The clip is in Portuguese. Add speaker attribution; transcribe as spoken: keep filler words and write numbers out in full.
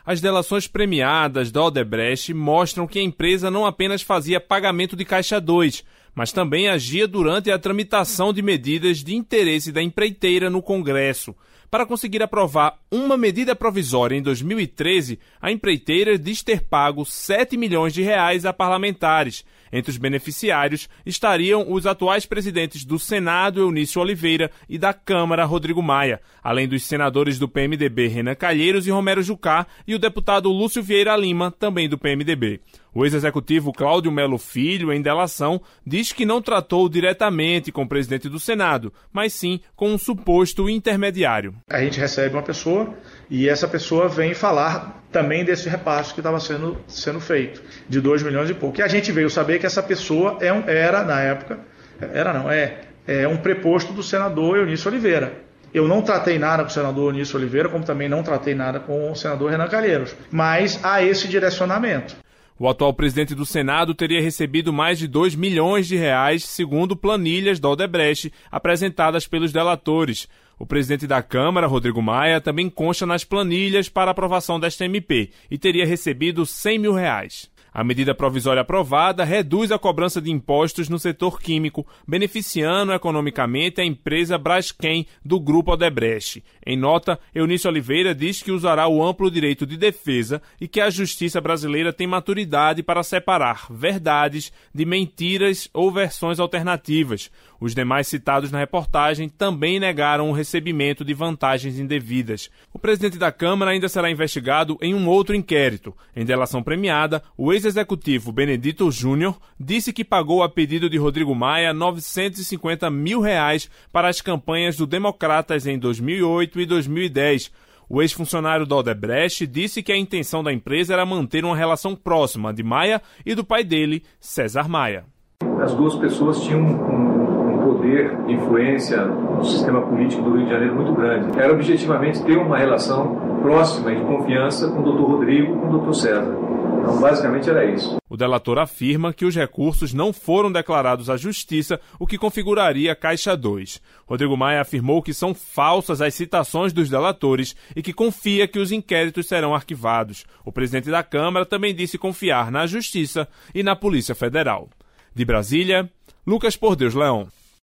Speaker 1: As delações premiadas da Odebrecht mostram que a empresa não apenas fazia pagamento de Caixa dois, mas também agia durante a tramitação de medidas de interesse da empreiteira no Congresso. Para conseguir aprovar uma medida provisória em dois mil e treze, a empreiteira diz ter pago sete milhões de reais a parlamentares. Entre os beneficiários estariam os atuais presidentes do Senado, Eunício Oliveira, e da Câmara, Rodrigo Maia, além dos senadores do P M D B, Renan Calheiros e Romero Jucá, e o deputado Lúcio Vieira Lima, também do P M D B. O ex-executivo Cláudio Melo Filho, em delação, diz que não tratou diretamente com o presidente do Senado, mas sim com um suposto intermediário.
Speaker 2: A gente recebe uma pessoa e essa pessoa vem falar também desse repasse que estava sendo, sendo feito, de dois milhões e pouco. E a gente veio saber que essa pessoa é um, era, na época, era não, é, é um preposto do senador Eunício Oliveira. Eu não tratei nada com o senador Eunício Oliveira, como também não tratei nada com o senador Renan Calheiros, mas há esse direcionamento.
Speaker 1: O atual presidente do Senado teria recebido mais de dois milhões de reais, segundo planilhas da Odebrecht apresentadas pelos delatores. O presidente da Câmara, Rodrigo Maia, também consta nas planilhas para aprovação desta M P e teria recebido cem mil reais. A medida provisória aprovada reduz a cobrança de impostos no setor químico, beneficiando economicamente a empresa Braskem do Grupo Odebrecht. Em nota, Eunício Oliveira diz que usará o amplo direito de defesa e que a justiça brasileira tem maturidade para separar verdades de mentiras ou versões alternativas. Os demais citados na reportagem também negaram o recebimento de vantagens indevidas. O presidente da Câmara ainda será investigado em um outro inquérito. Em delação premiada, o ex-executivo Benedito Júnior disse que pagou a pedido de Rodrigo Maia novecentos e cinquenta mil reais para as campanhas do Democratas em dois mil e oito e dois mil e dez. O ex-funcionário da Odebrecht disse que a intenção da empresa era manter uma relação próxima de Maia e do pai dele, César Maia.
Speaker 3: As duas pessoas tinham um, um poder de influência no sistema político do Rio de Janeiro muito grande. Era objetivamente ter uma relação próxima e de confiança com o doutor Rodrigo e com o doutor César. Então, basicamente era isso.
Speaker 1: O delator afirma que os recursos não foram declarados à Justiça, o que configuraria Caixa dois. Rodrigo Maia afirmou que são falsas as citações dos delatores e que confia que os inquéritos serão arquivados. O presidente da Câmara também disse confiar na Justiça e na Polícia Federal. De Brasília, Lucas Por Deus Leão.